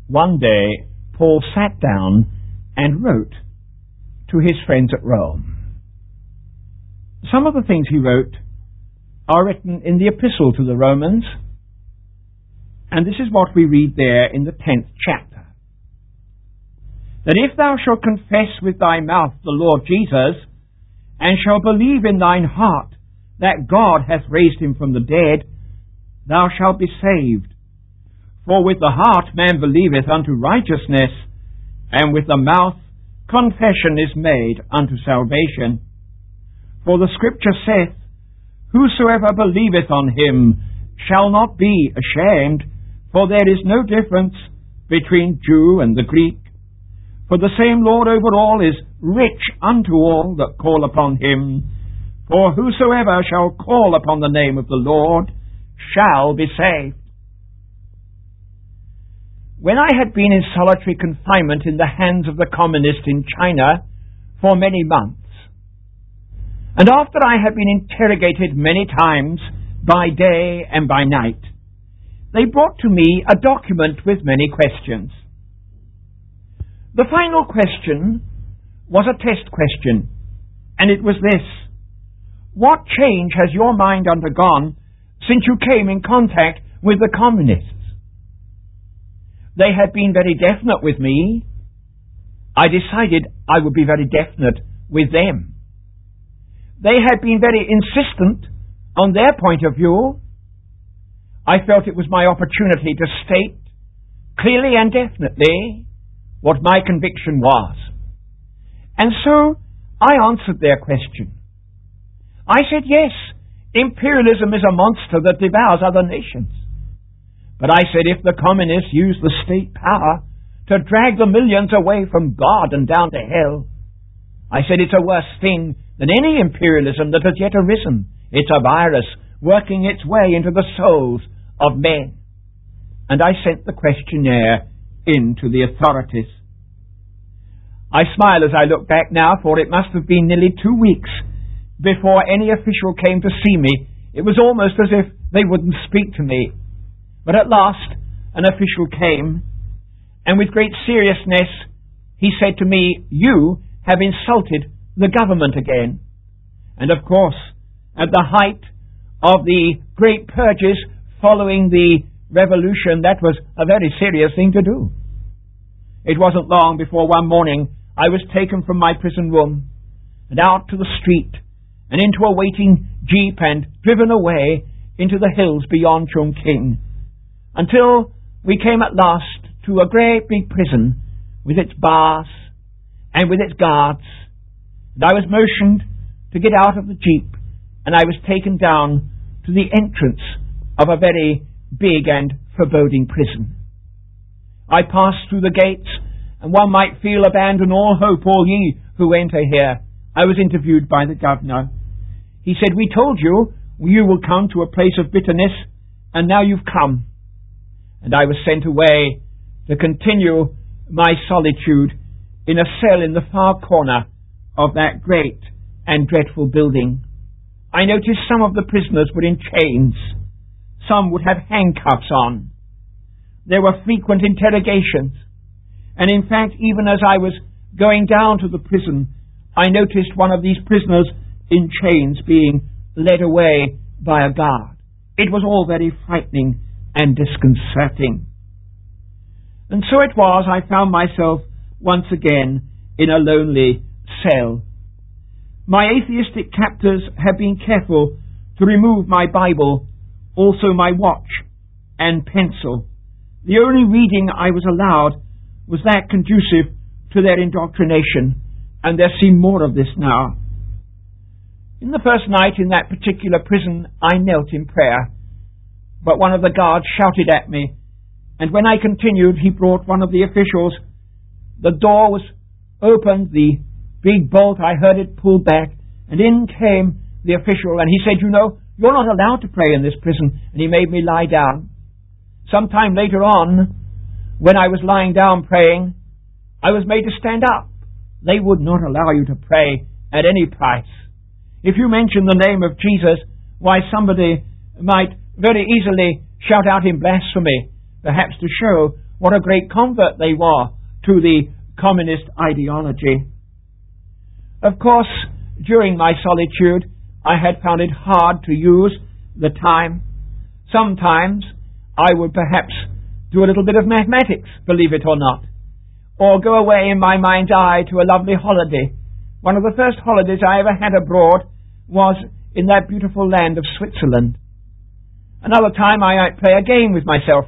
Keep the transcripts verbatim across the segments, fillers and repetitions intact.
One day, Paul sat down and wrote to his friends at Rome. Some of the things he wrote are written in the epistle to the Romans, and this is what we read there in the tenth chapter. That if thou shalt confess with thy mouth the Lord Jesus, and shalt believe in thine heart that God hath raised him from the dead, thou shalt be saved. For with the heart man believeth unto righteousness, and with the mouth confession is made unto salvation. For the Scripture saith, Whosoever believeth on him shall not be ashamed, for there is no difference between Jew and the Greek. For the same Lord over all is rich unto all that call upon him. For whosoever shall call upon the name of the Lord shall be saved. When I had been in solitary confinement in the hands of the communists in China for many months, and after I had been interrogated many times by day and by night, they brought to me a document with many questions. The final question was a test question, and it was this: what change has your mind undergone since you came in contact with the communists? They had been very definite with me. I decided I would be very definite with them. They had been very insistent on their point of view. I felt it was my opportunity to state clearly and definitely what my conviction was. And so I answered their question. I said, yes, imperialism is a monster that devours other nations. But I said, if the communists use the state power to drag the millions away from God and down to hell, I said it's a worse thing than any imperialism that has yet arisen. It's a virus working its way into the souls of men. And I sent the questionnaire in to the authorities. I smile as I look back now, for it must have been nearly two weeks before any official came to see me. It was almost as if they wouldn't speak to me. But at last an official came, and with great seriousness he said to me, you have insulted the government again. And of course, at the height of the great purges following the revolution, that was a very serious thing to do. It wasn't long before one morning I was taken from my prison room and out to the street and into a waiting jeep and driven away into the hills beyond Chongqing, until we came at last to a great big prison with its bars and with its guards. And I was motioned to get out of the jeep, and I was taken down to the entrance of a very big and foreboding prison. I passed through the gates, and one might feel abandon all hope, all ye who enter here. I was interviewed by the governor. He said, we told you you will come to a place of bitterness, and now you've come. And I was sent away to continue my solitude in a cell in the far corner of that great and dreadful building. I noticed some of the prisoners were in chains. Some would have handcuffs on. There were frequent interrogations. And in fact, even as I was going down to the prison, I noticed one of these prisoners in chains being led away by a guard. It was all very frightening and disconcerting. And so it was I found myself once again in a lonely cell. My atheistic captors had been careful to remove my Bible, also my watch and pencil. The only reading I was allowed was that conducive to their indoctrination, and there seemed more of this now. In the first night in that particular prison, I knelt in prayer, but one of the guards shouted at me, and when I continued, he brought one of the officials. The door was opened, the big bolt, I heard it pulled back, and in came the official, and he said, you know, you're not allowed to pray in this prison, and he made me lie down. Sometime later on, when I was lying down praying, I was made to stand up. They would not allow you to pray at any price. If you mention the name of Jesus, why, somebody might very easily shout out in blasphemy, perhaps to show what a great convert they were to the communist ideology. Of course, during my solitude, I had found it hard to use the time. Sometimes I would perhaps do a little bit of mathematics, believe it or not, or go away in my mind's eye to a lovely holiday. One of the first holidays I ever had abroad was in that beautiful land of Switzerland. Another time I might play a game with myself,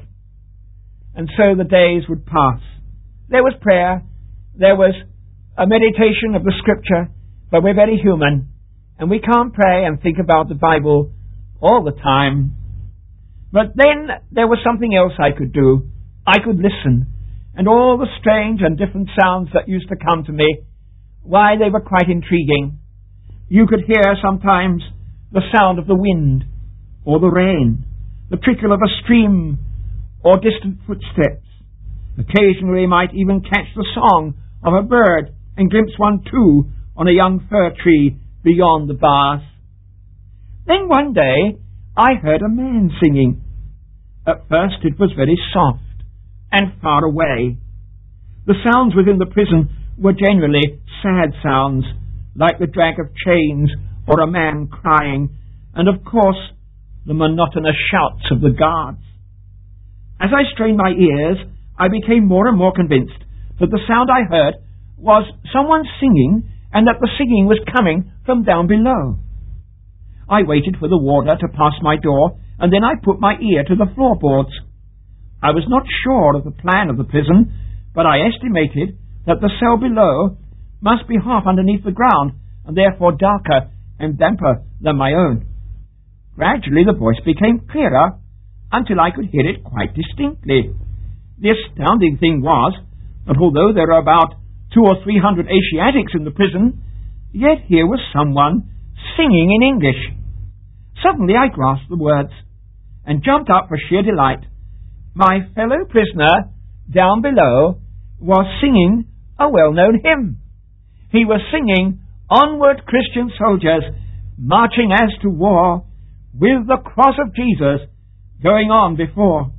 and so the days would pass. There was prayer, there was a meditation of the Scripture, but we're very human, and we can't pray and think about the Bible all the time. But then there was something else I could do. I could listen, and all the strange and different sounds that used to come to me, why, they were quite intriguing. You could hear sometimes the sound of the wind, or the rain, the trickle of a stream, or distant footsteps. Occasionally might even catch the song of a bird and glimpse one too on a young fir tree beyond the bars. Then one day I heard a man singing. At first it was very soft and far away. The sounds within the prison were generally sad sounds, like the drag of chains or a man crying, and of course the monotonous shouts of the guards. As I strained my ears, I became more and more convinced that the sound I heard was someone singing, and that the singing was coming from down below. I waited for the warder to pass my door, and then I put my ear to the floorboards. I was not sure of the plan of the prison, but I estimated that the cell below must be half underneath the ground, and therefore darker and damper than my own. Gradually the voice became clearer, until I could hear it quite distinctly. The astounding thing was that although there were about two or three hundred Asiatics in the prison, yet here was someone singing in English. Suddenly I grasped the words and jumped up for sheer delight. My fellow prisoner down below was singing a well-known hymn. He was singing, "Onward, Christian soldiers, marching as to war, with the cross of Jesus going on before."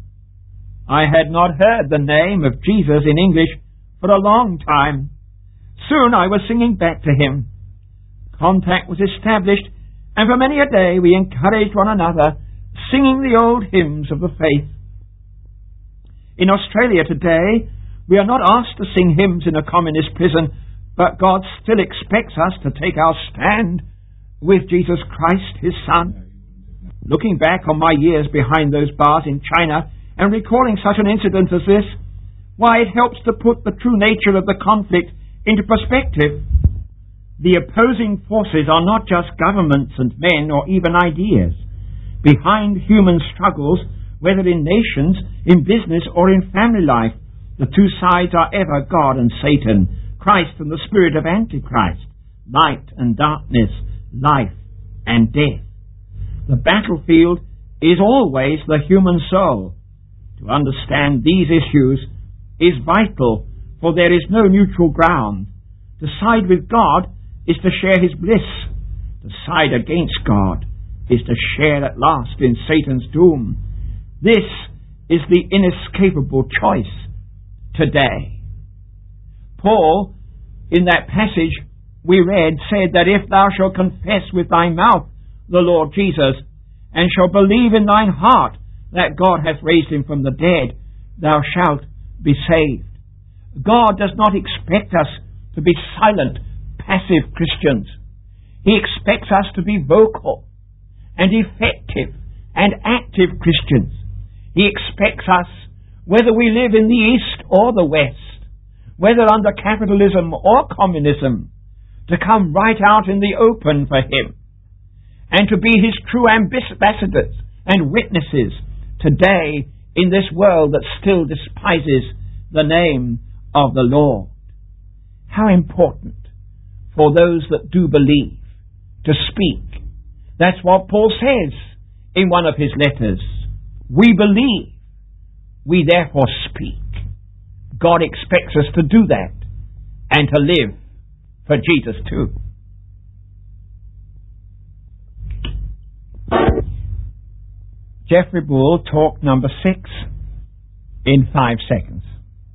I had not heard the name of Jesus in English for a long time. Soon I was singing back to him. Contact was established, and for many a day we encouraged one another, singing the old hymns of the faith. In Australia today, we are not asked to sing hymns in a communist prison, but God still expects us to take our stand with Jesus Christ, his Son. Looking back on my years behind those bars in China and recalling such an incident as this, why, it helps to put the true nature of the conflict into perspective. The opposing forces are not just governments and men or even ideas. Behind human struggles, whether in nations, in business, or in family life, the two sides are ever God and Satan, Christ and the spirit of Antichrist, light and darkness, life and death. The battlefield is always the human soul. To understand these issues is vital, for there is no neutral ground. To side with God is to share his bliss. To side against God is to share at last in Satan's doom. This is the inescapable choice today. Paul, in that passage we read, said that if thou shalt confess with thy mouth the Lord Jesus, and shalt believe in thine heart that God hath raised him from the dead, thou shalt be saved. God does not expect us to be silent, passive Christians. He expects us to be vocal and effective and active Christians. He expects us, whether we live in the East or the West, whether under capitalism or communism, to come right out in the open for him, and to be his true ambassadors and witnesses today in this world that still despises the name of the Lord. How important for those that do believe to speak. That's what Paul says in one of his letters. We believe, we therefore speak. God expects us to do that and to live for Jesus too. Jeffrey Bull, talk number six. in five seconds.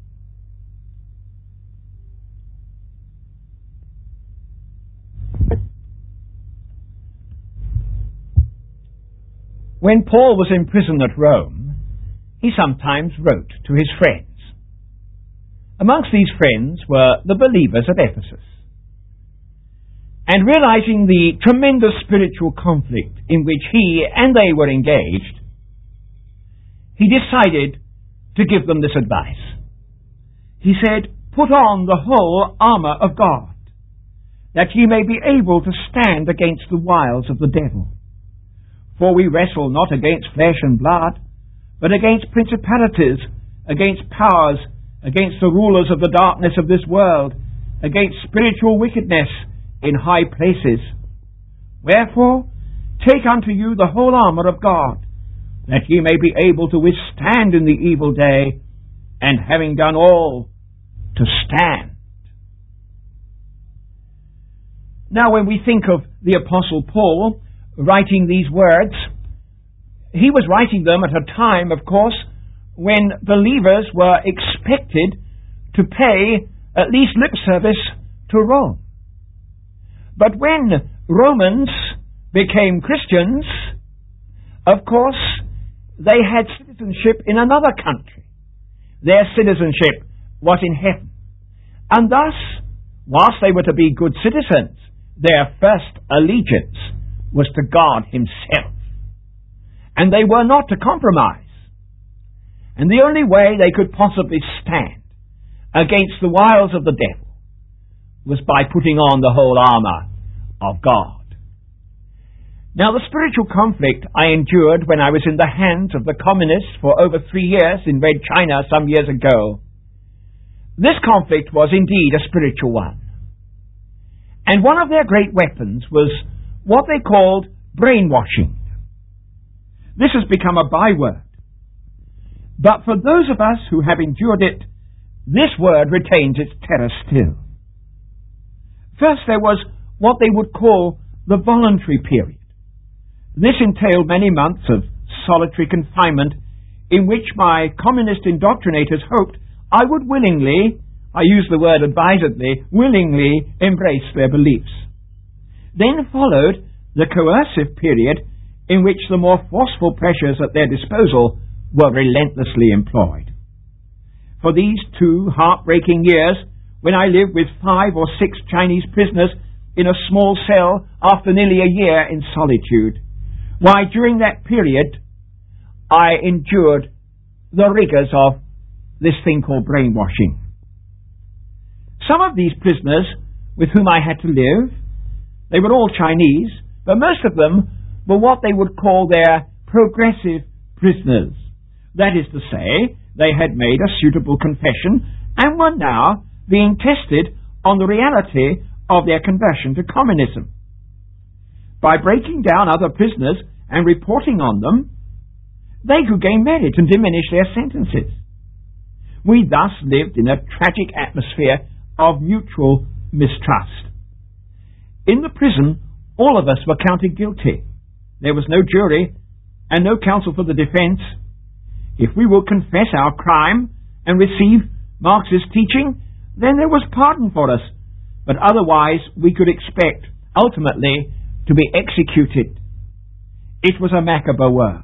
When Paul was in prison at Rome, he sometimes wrote to his friends. Amongst these friends were the believers at Ephesus. And realizing the tremendous spiritual conflict in which he and they were engaged, he decided to give them this advice. He said, "Put on the whole armour of God, that ye may be able to stand against the wiles of the devil. For we wrestle not against flesh and blood, but against principalities, against powers, against the rulers of the darkness of this world, against spiritual wickedness in high places. Wherefore, take unto you the whole armour of God, that ye may be able to withstand in the evil day, and having done all, to stand." Now, when we think of the Apostle Paul writing these words, he was writing them at a time, of course, when believers were expected to pay at least lip service to Rome. But when Romans became Christians, of course, they had citizenship in another country. Their citizenship was in heaven. And thus, whilst they were to be good citizens, their first allegiance was to God himself. And they were not to compromise. And the only way they could possibly stand against the wiles of the devil was by putting on the whole armour of God. Now, the spiritual conflict I endured when I was in the hands of the communists for over three years in Red China some years ago, this conflict was indeed a spiritual one. And one of their great weapons was what they called brainwashing. This has become a byword. But for those of us who have endured it, this word retains its terror still. First, there was what they would call the voluntary period. This entailed many months of solitary confinement in which my communist indoctrinators hoped I would willingly, I use the word advisedly, willingly embrace their beliefs. Then followed the coercive period in which the more forceful pressures at their disposal were relentlessly employed. For these two heartbreaking years, when I lived with five or six Chinese prisoners in a small cell after nearly a year in solitude, why, during that period, I endured the rigours of this thing called brainwashing. Some of these prisoners with whom I had to live, they were all Chinese, but most of them were what they would call their progressive prisoners. That is to say, they had made a suitable confession and were now being tested on the reality of their conversion to communism. By breaking down other prisoners and reporting on them, they could gain merit and diminish their sentences. We thus lived in a tragic atmosphere of mutual mistrust. In the prison, all of us were counted guilty. There was no jury and no counsel for the defense. If we would confess our crime and receive Marxist teaching, then there was pardon for us, but otherwise we could expect, ultimately, to be executed. It was a macabre world.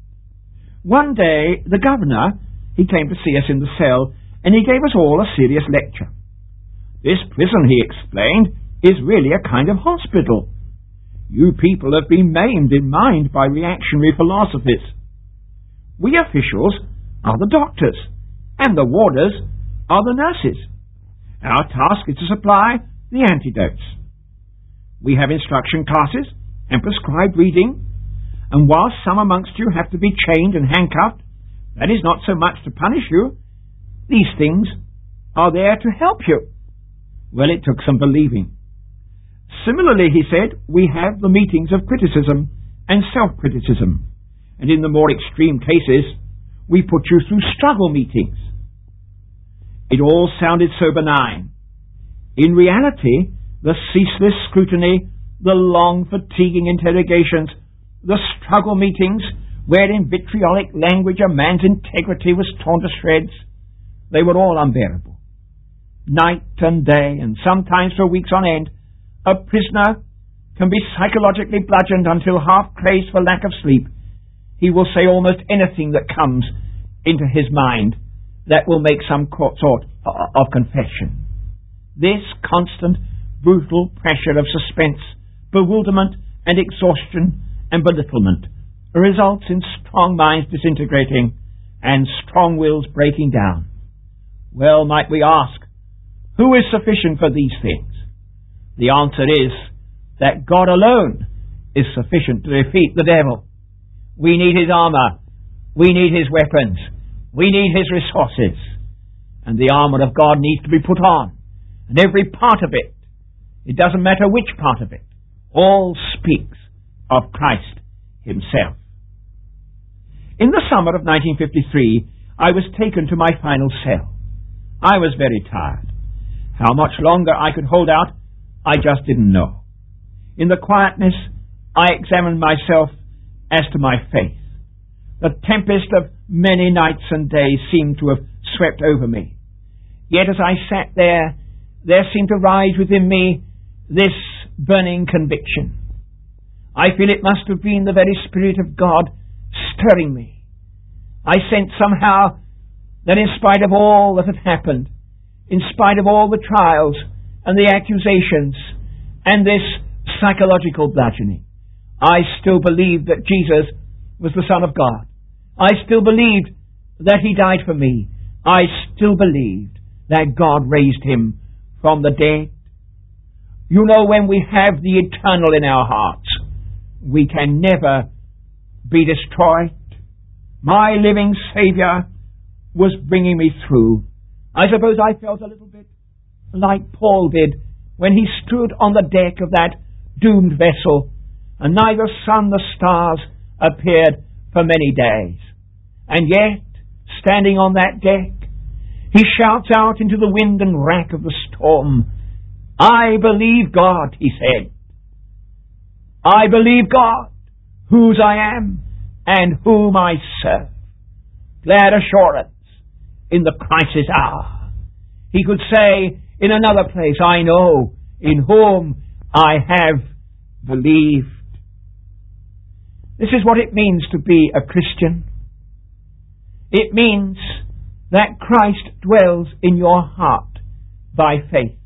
One day, the governor, he came to see us in the cell, and he gave us all a serious lecture. This prison, he explained, is really a kind of hospital. You people have been maimed in mind by reactionary philosophies. We officials are the doctors, and the warders are the nurses. Our task is to supply the antidotes. We have instruction classes and prescribed reading, and whilst some amongst you have to be chained and handcuffed, that is not so much to punish you. These things are there to help you. Well, it took some believing. Similarly, he said, we have the meetings of criticism and self-criticism, and in the more extreme cases, we put you through struggle meetings. It all sounded so benign. In reality, the ceaseless scrutiny, the long, fatiguing interrogations, the struggle meetings where in vitriolic language a man's integrity was torn to shreds, they were all unbearable. Night and day, and sometimes for weeks on end, a prisoner can be psychologically bludgeoned until half crazed for lack of sleep. He will say almost anything that comes into his mind that will make some sort of confession. This constant, brutal pressure of suspense, bewilderment and exhaustion and belittlement results in strong minds disintegrating and strong wills breaking down. Well, might we ask, who is sufficient for these things? The answer is that God alone is sufficient to defeat the devil. We need his armour. We need his weapons. We need his resources. And the armour of God needs to be put on. And every part of it, it doesn't matter which part of it, all speaks of Christ himself. In the summer of nineteen fifty-three, I was taken to my final cell. I was very tired. How much longer I could hold out, I just didn't know. In the quietness, I examined myself as to my faith. The tempest of many nights and days seemed to have swept over me. Yet as I sat there, there seemed to rise within me this burning conviction. I feel it must have been the very Spirit of God stirring me. I sensed somehow that in spite of all that had happened, in spite of all the trials and the accusations and this psychological bludgeoning, I still believed that Jesus was the Son of God. I still believed that he died for me. I still believed that God raised him from the dead. You know, when we have the eternal in our hearts, we can never be destroyed. My living Saviour was bringing me through. I suppose I felt a little bit like Paul did when he stood on the deck of that doomed vessel, and neither sun nor stars appeared for many days. And yet, standing on that deck, he shouts out into the wind and rack of the storm, "I believe God," he said. "I believe God, whose I am and whom I serve." Glad assurance in the crisis hour. He could say in another place, "I know in whom I have believed." This is what it means to be a Christian. It means that Christ dwells in your heart by faith.